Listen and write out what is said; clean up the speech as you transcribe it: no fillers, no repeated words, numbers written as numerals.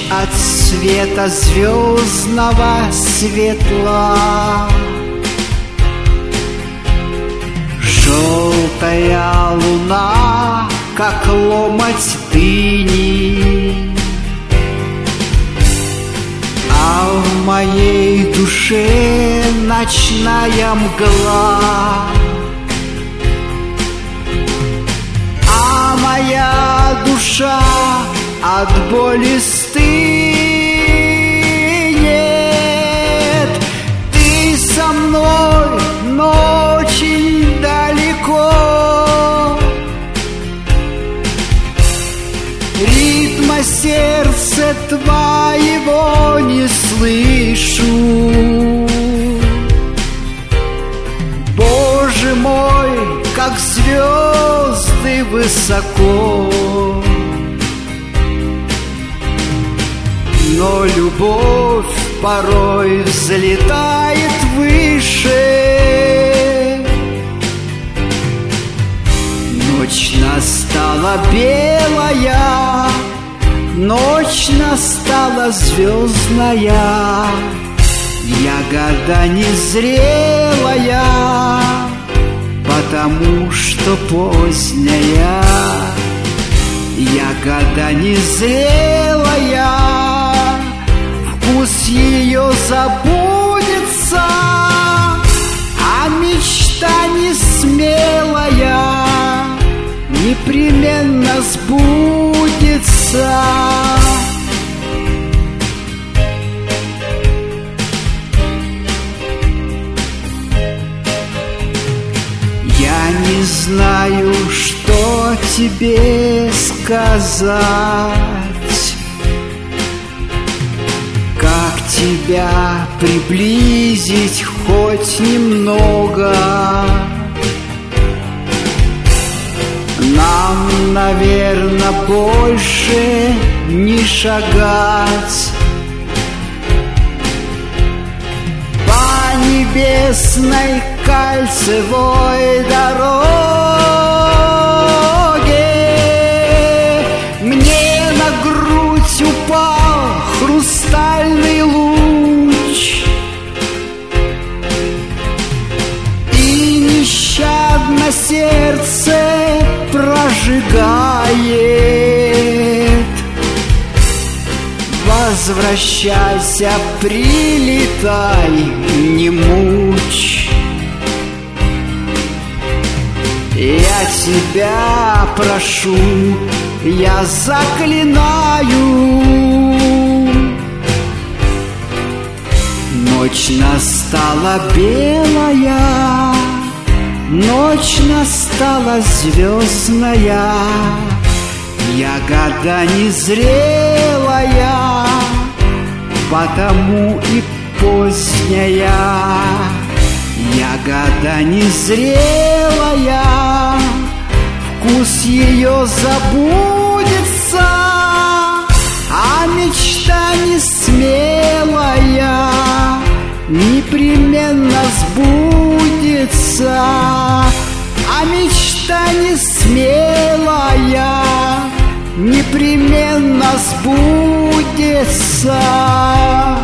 от света звездного светла. Желтая луна, как ломоть дыни, а в моей душе ночная мгла. А моя душа от боли стынет. Ты со мной, но очень далеко. Ритма сердца твоего не слышу. Боже мой, как звезды высоко. Но любовь порой взлетает выше. Ночь настала белая, ночь настала звездная, ягода незрелая, потому что поздняя. Ягода незрелая, вкус ее забудется, а мечта несмелая непременно сбудется. Я не знаю, что тебе сказать, как тебя приблизить хоть немного. Нам, наверное, больше не шагать по небесной кольцевой дороге. Мне на грудь упал хрустальный луч, и нещадно сердце прожигает. Возвращайся, прилетай, не мучь. Я тебя прошу, я заклинаю. Ночь настала белая, ночь настала звездная, ягода незрелая, потому и поздняя. Ягода незрелая, вкус ее забудется, а мечта несмелая непременно сбудется. А мечта несмелая непременно сбудется.